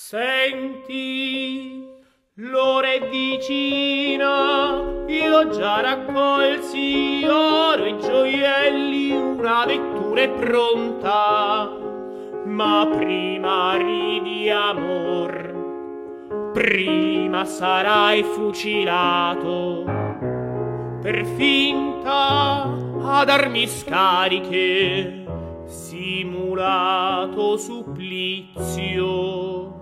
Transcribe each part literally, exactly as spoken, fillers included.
Senti, l'ora è vicina, io già raccolsi oro e gioielli, una vettura è pronta, ma prima ridi amor, prima sarai fucilato, per finta ad armi scariche, simulato supplizio.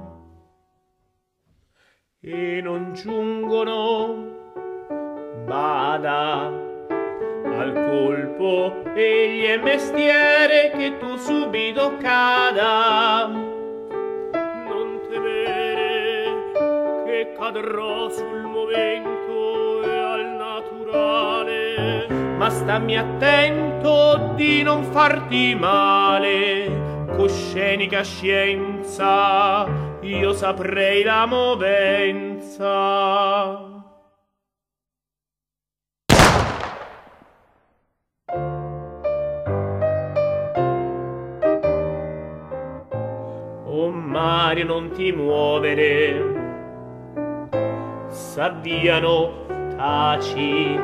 E non giungono, bada, al colpo egli è mestiere che tu subito cada. Non temere che cadrò sul momento e al naturale, ma stammi attento di non farti male, co' scenica scienza io saprei la movenza. Oh Mario, non ti muovere, s'avviano, taci,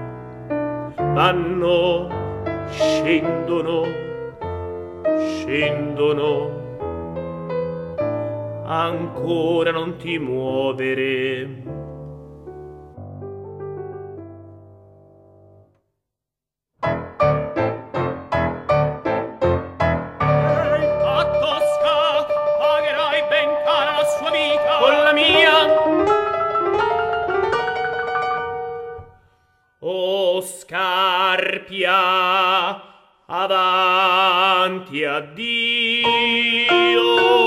vanno, scendono, scendono. Ancora non ti muovere. A Tosca pagherai ben cara la sua vita con la mia. O Scarpia, avanti, addio.